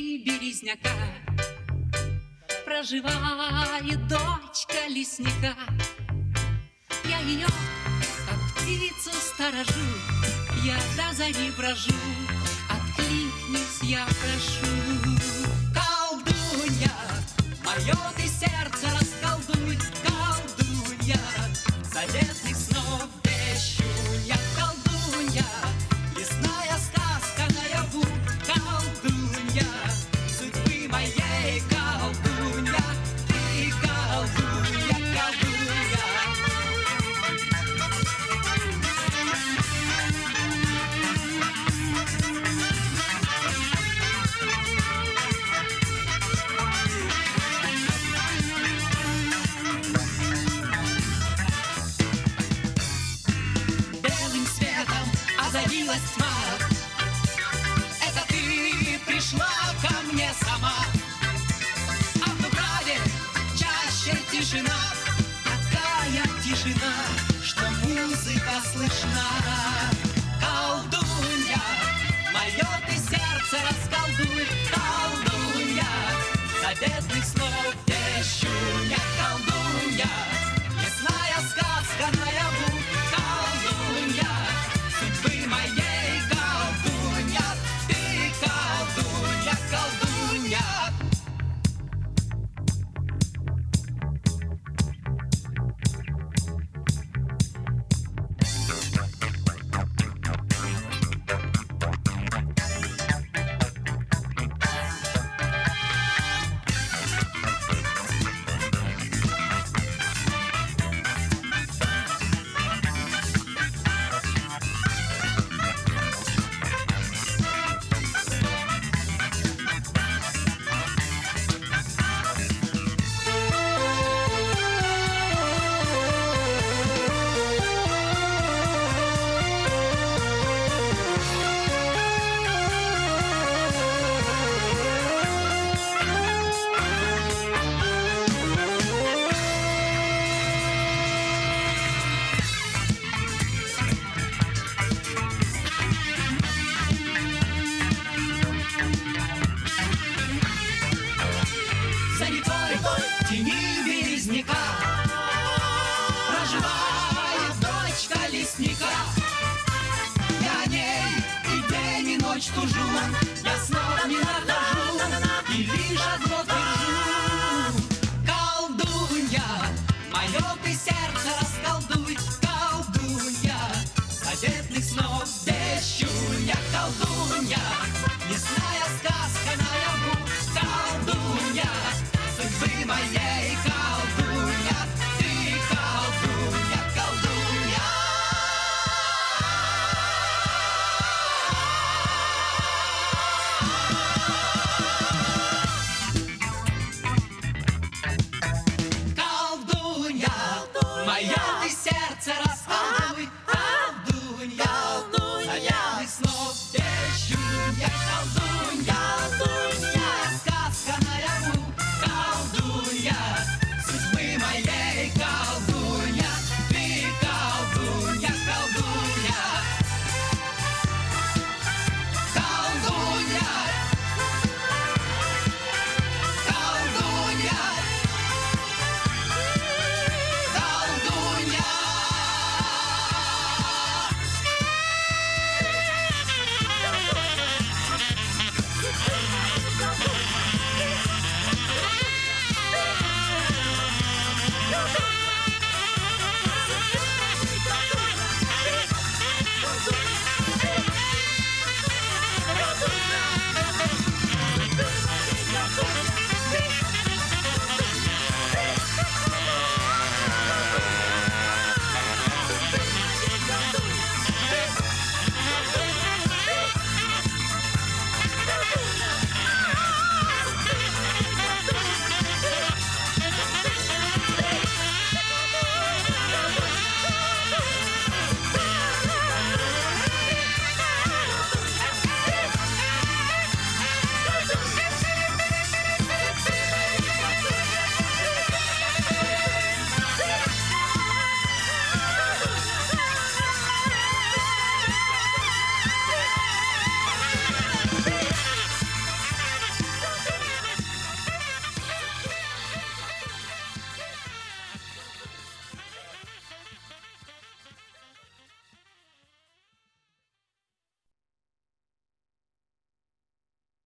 среди березняка проживает дочка лесника. Я ее, как птицу, сторожу, я до зари брожу, откликнись, я прошу. Колдунья, мое ты сердце расколдуй, колдунья, заветных снов вещунья, колдунья, лесная сказка наяву, колдунья, судьбы моей колдунья, ты колдунья, колдунья. Белым светом озарилась тьма, это ты пришла ко мне сама. А в Дубраве чаще тишина, такая тишина, что музыка слышна. Колдунья, мое ты сердце расколдуй, колдунья, заветных снов вещунья, колдунья, лесная сказка наяву, колдунья, судьбы моей колдунья, ты колдунья, колдунья. За рекой тени